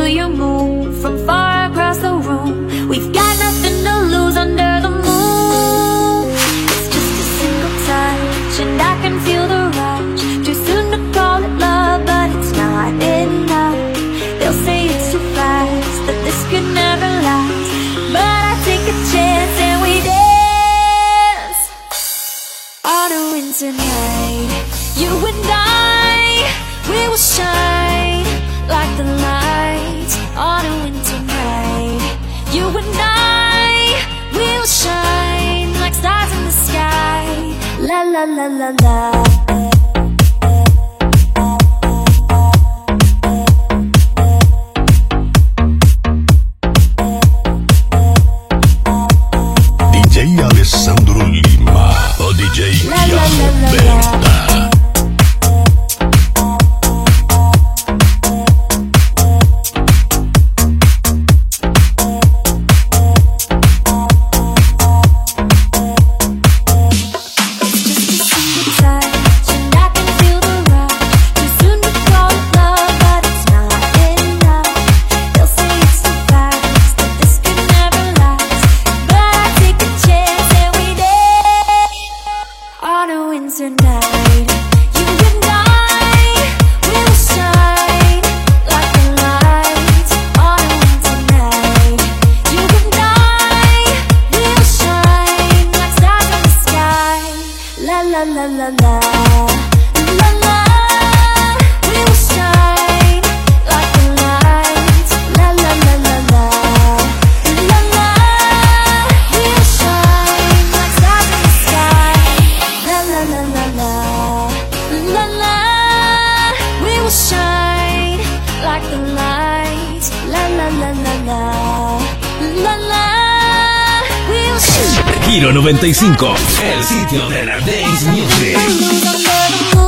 feel your move from far across the room. We've got nothing to lose under the moon. It's just a single touch and I can feel the rush. Too soon to call it love, but it's not enough. They'll say it's too fast, that this could never last, but I take a chance and we dance on a winter night. You and I, we will shine like the lights on a winter night. You and I, we will shine like stars in the sky. La la la la la. DJ Alessandro Lima, o DJ che Roberta. Giro 95, el sitio de la Dance Music.